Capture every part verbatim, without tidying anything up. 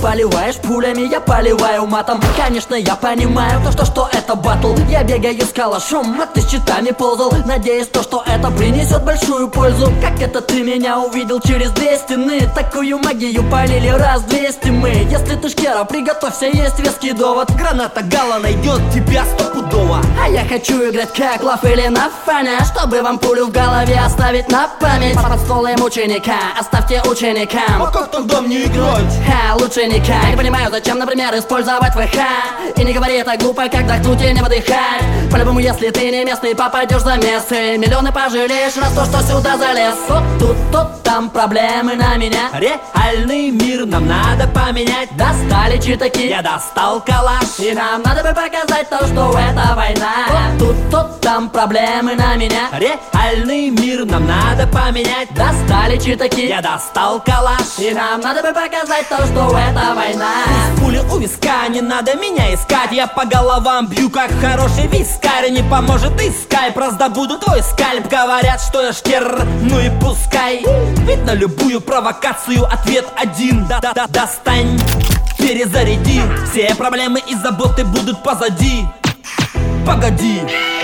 поливаешь пулями, я поливаю матом. Конечно, я понимаю то, что, что это батл. Я бегаю с калашом, а ты с щитами ползал. Надеюсь, то, что это принесет большую пользу. Как это ты меня увидел через две стены? Такую магию полили раз двести мы. Если ты шкера, приготовься, есть веский довод. Граната Гала найдет тебя стопудово. А я хочу играть как Лав или на фане, чтобы вам пулю в голове оставить на память. Под столом ученика, оставьте ученикам. А как тогда мне играть? Ха, лучше никак. Не понимаю, зачем, например, использовать ВХ. И не говори это глупо, как вдохнуть и не выдыхать. По-любому, если ты не местный, попадешь за место. Миллионы пожалеешь раз то, что сюда залез. Вот тут, тут, там проблемы на меня. Реальный мир нам надо поменять. Достали читаки, Я достал калаш. и нам надо бы показать то, что это война. Вот тут, тут, там проблемы на меня. Реальный мир нам надо поменять. Достали читаки, Я достал калаш. и нам надо бы показать то, что это война. Пули у виска, не надо меня искать. Я по головам бью, как хороший вискарь. Не поможет и скайп, раздобуду твой скальп. Говорят, что я шкер, ну и пускай. Ведь на любую провокацию ответ один. Да-да-да, достань, перезаряди. Все проблемы и заботы будут позади. Погоди,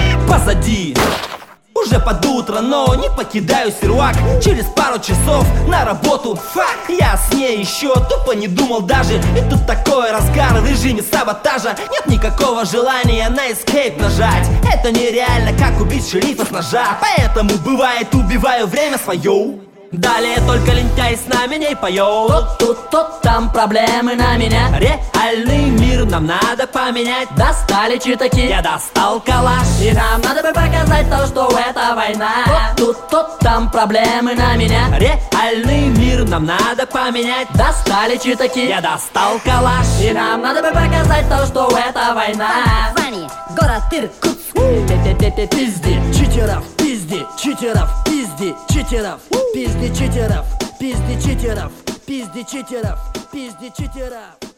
позади. Уже под утро, но не покидаю сервак. Через пару часов на работу. Фак, я с ней еще тупо не думал даже. И тут такой разгар в режиме саботажа. Нет никакого желания на эскейп нажать. Это нереально, как убить шерифа с ножа. Поэтому бывает убиваю время свое. Далее только лентяй с нами не поет. Вот тут, тут, там проблемы на меня. Реальный мир нам надо поменять. Достали читаки, Я достал калаш. и нам надо бы показать то, что это война. Вот тут, тут, там проблемы на меня. Реальный мир нам надо поменять. Достали читаки, Я достал калаш. и нам надо бы показать то, что это война. Название: город Иркутск. Пизди читеров, пизди читеров, пизди читеров, пизди читеров, пизди читеров, пизди читеров, пизди читеров.